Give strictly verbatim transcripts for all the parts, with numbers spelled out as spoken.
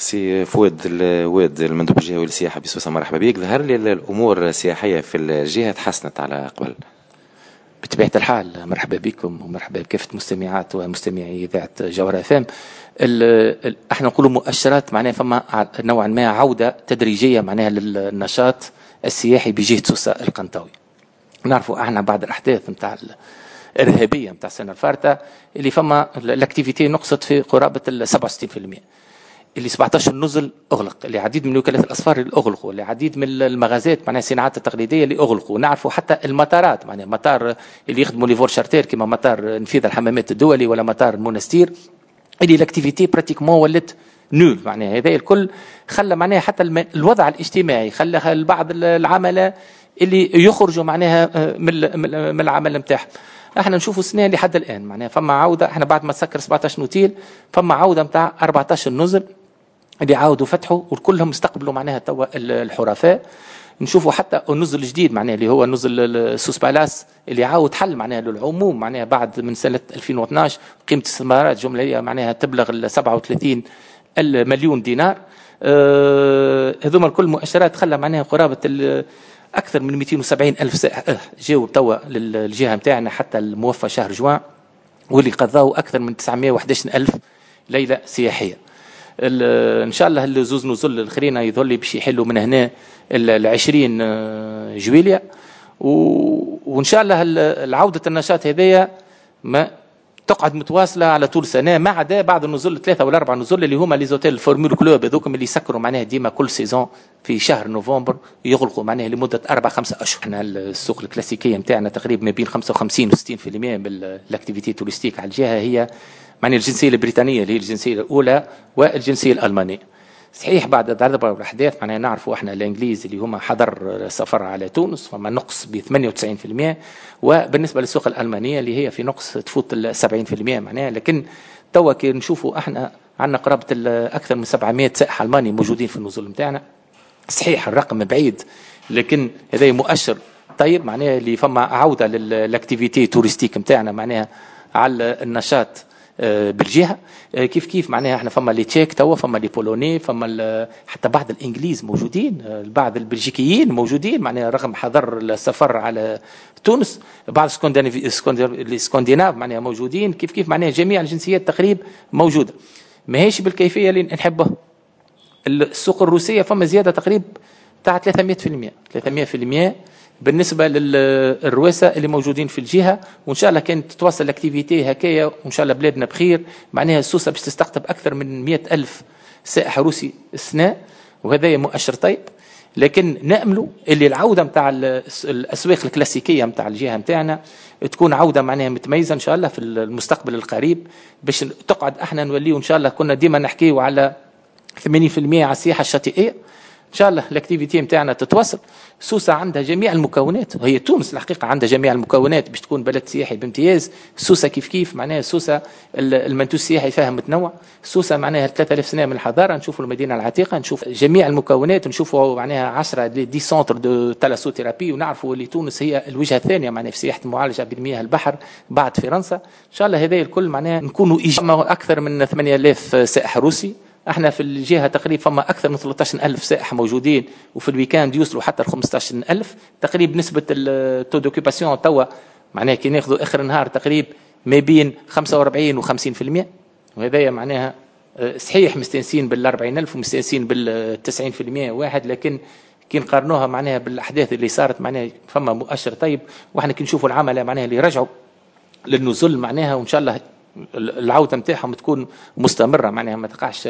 سي فؤاد الواد المندوب الجهوي للسياحة بسوسة، مرحبا بك. ظهر لي الأمور السياحية في الجهة تحسنت على قبل. بطبيعة الحال مرحبا بكم ومرحبا بكافة مستمعات ومستمعي إذاعة جوهرة فام. احنا نقولوا مؤشرات معناها فما نوعا ما عودة تدريجية معناها للنشاط السياحي بجهة سوسة القنطاوي. نعرفوا احنا بعد الأحداث نتاع الإرهابية نتاع السنة الفارطة اللي فما الاكتيفيتي نقصت في قرابة ال سبعة وستين بالمئة، اللي سبعة عشر نزل اغلق، اللي عديد من وكالات الاسفار اللي اغلقوا، اللي عديد من المغازات معناها الصناعات التقليديه اللي اغلقوا. نعرفوا حتى المطارات معناها مطار اللي يخدموا لي فور شارتير كما مطار نفيذ الحمامات الدولي ولا مطار المونستير، اللي الاكتيفيتي براتيكمون ولت نول. معناها هذا الكل خلى معناها حتى الوضع الاجتماعي خلى البعض العملاء اللي يخرجوا معناها من من العمل نتاعهم. احنا نشوفوا السنه اللي حد الان معناها فما عوده، احنا بعد ما تسكر سبعة عشر نوتيل فما عوده نتاع أربعة عشر نزل اللي عاودوا فتحوا وكلهم استقبلوا معناها توا الحرفاء. نشوفوا حتى النزل الجديد معناها اللي هو نزل سوس بالاس اللي عاود حل معناها للعموم معناها بعد من سنة ألفين واثناش قيمة استثمارات جملية معناها تبلغ ال سبعة وثلاثين مليون دينار. أه هذوما الكل مؤشرات خلى معناها قرابة أكثر من مئتين وسبعين ألف سائح جاوا توا للجهة متاعنا حتى الموفى شهر جوان، واللي قضاوا أكثر من تسعمائة وأحد عشر ألف ليلة سياحية. ان شاء الله الزوز نزل الاخرين يظل لي باش يحلوا من هنا العشرين جويليا، وان شاء الله العوده النشاط هذيا ما تقعد متواصله على طول سنه، ما عدا بعض النزول ثلاثه ولا اربع نزول اللي هما لي زوتيل الفورمول كلوب هذوكم اللي يسكروا معناها ديما كل سيزون في شهر نوفمبر يغلقوا معناها لمده اربع خمسه اشهر. احنا السوق الكلاسيكيه نتاعنا تقريبا ما بين خمسة وخمسين و ستين بالمئة بالاكتيفيتي توريستيك على الجهه هي معناها الجنسيه البريطانيه اللي هي الجنسيه الاولى والجنسيه الالمانيه. صحيح بعد ضربه والاحداث معناها نعرفوا احنا الانجليز اللي هما حضر سفر على تونس فما نقص ب ثمانية وتسعين بالمئة، وبالنسبه للسوق الالمانيه اللي هي في نقص تفوت ال سبعين بالمئة معناها. لكن توا كي نشوفوا احنا عندنا قرابه اكثر من سبعمائة سائح الماني موجودين في النزول نتاعنا. صحيح الرقم بعيد لكن هذا مؤشر طيب معناها اللي فما عوده للاكتيفيتي توريستيك نتاعنا معناها على النشاط بالجهه. كيف كيف معناها احنا فما لي تشيك توا، فما لي بولوني، فما حتى بعض الانجليز موجودين، بعض البلجيكيين موجودين معناها رغم حظر السفر على تونس، بعض الاسكندناف معناها موجودين. كيف كيف معناها جميع الجنسيات تقريبا موجوده، ما هيش بالكيفيه اللي نحبها. السوق الروسيه فما زياده تقريبا تاع ثلاثمائة بالمئة ثلاثمائة بالمئة بالنسبه للرواسه اللي موجودين في الجهه. وان شاء الله كانت تتواصل الاكتيفيتي هكايا وان شاء الله بلادنا بخير معناها سوسه باش تستقطب اكثر من مئة ألف سائح روسي السنه، وهذا مؤشر طيب. لكن ناملوا اللي العوده نتاع الاسواق الكلاسيكيه نتاع الجهه نتاعنا تكون عوده معناها متميزه ان شاء الله في المستقبل القريب، باش تقعد احنا نوليو ان شاء الله. كنا ديما نحكيو على ثمانين بالمئة على السياحه الشاطئيه، ان شاء الله الاكتيفيتي نتاعنا تتواصل. سوسه عندها جميع المكونات، وهي تونس الحقيقه عندها جميع المكونات باش تكون بلد سياحي بامتياز. سوسه كيف كيف معناها سوسه المنتوج السياحي فيها متنوع. سوسه معناها ثلاثة آلاف سنه من الحضاره، نشوفوا المدينه العتيقه، نشوف جميع المكونات، نشوفوا معناها عشرة دي سونتر دو تالاسوثيرابي، ونعرفوا اللي تونس هي الوجهه الثانيه معناها في سياحه المعالجه بمياه البحر بعد فرنسا. ان شاء الله هذا الكل معناها نكونوا اجماع اكثر من ثمانية آلاف سائح روسي. احنا في الجهه تقريبا فما اكثر من ثلاثة عشر ألف سائح موجودين، وفي الويكاند يوصلوا حتى ل خمسة عشر ألف تقريبا. نسبه التو دوكيباسيون توا معناها كي ناخذوا اخر النهار تقريبا ما بين خمسة وأربعين و خمسين بالمئة، وهذا معناها صحيح مستانسين بال أربعين ألف ومستانسين بال تسعين بالمئة واحد، لكن كي نقارنوها معناها بالاحداث اللي صارت معناها فما مؤشر طيب. واحنا كي نشوفوا العملاء معناها اللي رجعوا للنزول معناها وان شاء الله العوده نتاعهم تكون مستمره معناها ما تقعش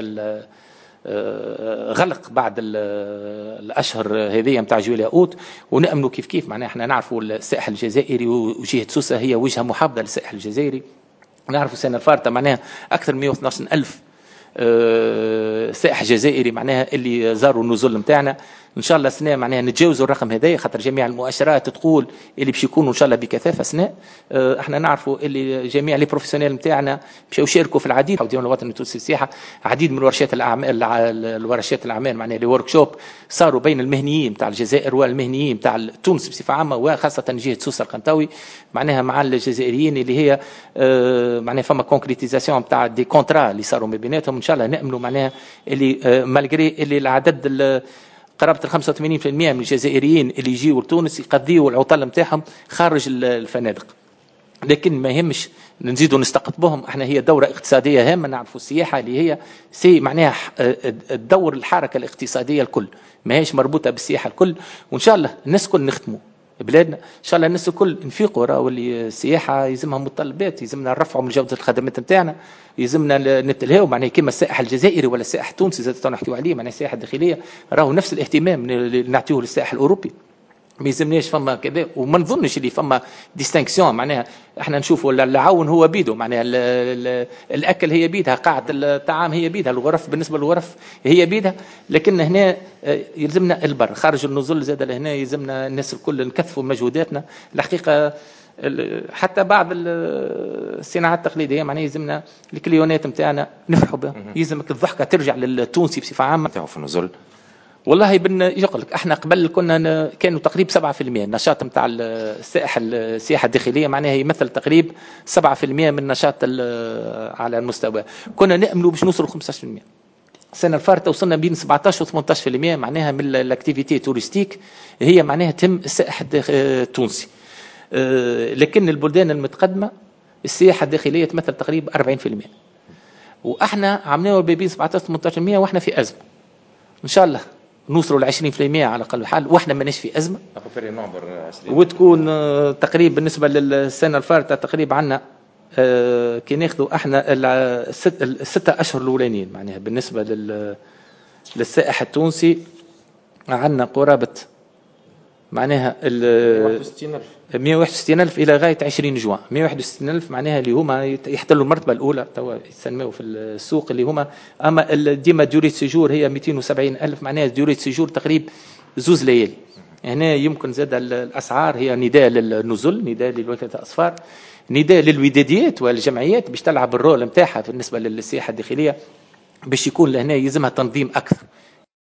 غلق بعد الاشهر هذه نتاع جويليا اوت. ونامنوا كيف كيف معناها احنا نعرفوا السائح الجزائري وجهه سوسه هي وجهه محافظه للسائح الجزائري. نعرفوا السنه الفارطه معناها اكثر من مئة واثني عشر ألف سائح جزائري معناها اللي زاروا النزول نتاعنا. ان شاء الله السنه معناها نتجاوزوا الرقم هذا، خاطر جميع المؤشرات تقول اللي باش يكونوا ان شاء الله بكثافه سنه. احنا نعرفوا اللي جميع لي بروفيسيونيل نتاعنا باش يشاركوا في العديد ديال الوطن التونسي السياحه، عديد من ورشات الاعمال الورشات الاعمال معناها لي ورك شوب صاروا بين المهنيين نتاع الجزائر والمهنيين نتاع تونس بصفه عامه، وخاصه جهه سوسه القنطاوي معناها مع الجزائريين اللي هي معناها فما كونكريتيزاسيون نتاع دي كونترا اللي صاروا ما بيناتهم. إن شاء الله نأملوا معناها اللي آه مالجري اللي العدد قرابة الخمسة وثمانين بالمئة من الجزائريين اللي يجيوا لتونس يقضيوا العطلة نتاعهم خارج الفنادق، لكن ما يهمش نزيدوا نستقطبهم. احنا هي دورة اقتصادية هامة، نعرفوا السياحة اللي هي سي معناها الدور الحركة الاقتصادية الكل، ما هيش مربوطة بالسياحة الكل. وإن شاء الله الناس كل نخدموا بلادنا، إن شاء الله الناس الكل نفيقوا، راه واللي السياحة يلزمها متطلبات، يلزمنا نرفعوا من جودة الخدمات نتاعنا، يلزمنا نتلهاو معناها كما السائح الجزائري ولا السائح التونسي زاد نحكيوا عليه، معناها السياحة الداخلية راهو نفس الاهتمام اللي نعطيوه للسائح الأوروبي. ما يلزمناش فما كذا، وما نظنش اللي فما ديستانكسيون، معناها احنا نشوفوا العون هو بيده، معناها ال ال الاكل هي بيدها، قاعه الطعام هي بيدها، الغرف بالنسبه للغرف هي بيدها، لكن هنا يلزمنا البر خارج النزل زاد لهنا، يلزمنا الناس الكل نكثفوا مجهوداتنا. الحقيقه حتى بعض الصناعات التقليديه معناها يلزمنا الكليونات نتاعنا نفرحوا بها، يلزمك الضحكه ترجع للتونسي بصفه عامه في النزل. والله بن يقول لك احنا قبل كنا كانوا تقريبا سبعة في المئة النشاط نتاع السائح السياحه الداخليه، معناها يمثل تقريبا سبعة في المئة من النشاط على المستوى. كنا نأملوا باش نوصلوا خمسة عشر بالمئة. السنه الفارطه وصلنا بين سبعة عشر و ثمانية عشر بالمئة معناها من الاكتيفيتي توريستيك هي معناها تم السائح التونسي. لكن البلدان المتقدمه السياحه الداخليه تمثل تقريبا أربعين بالمئة، واحنا عملنا بين سبعة عشر ثمانية عشر بالمئة واحنا في ازمه. ان شاء الله نوصلوا ل عشرين بالمئة على الاقل حال، واحنا ماناش في ازمه، وتكون تقريبا بالنسبه للسنه الفارطه تقريبا عندنا اه كي ناخذوا احنا الست الستة اشهر الاولانيين معناها بالنسبه لل للسائح التونسي عندنا قرابه معناها مئة وواحد وستين ألف الى غايه عشرين جوان. مئة وواحد وستين ألف معناها اللي هما يحتلوا المرتبه الاولى توا يسموا في السوق اللي هما، اما ديما ديوري سيجور هي مئتين وسبعين ألف معناها ديوري سيجور تقريبا زوز ليالي. هنا يمكن زاد الاسعار هي نداء للنزل، نداء للوكالة اصفار، نداء للوداديات والجمعيات باش تلعب الرول نتاعها بالنسبه للسياحه الداخليه، باش يكون لهنا يلزمها تنظيم اكثر.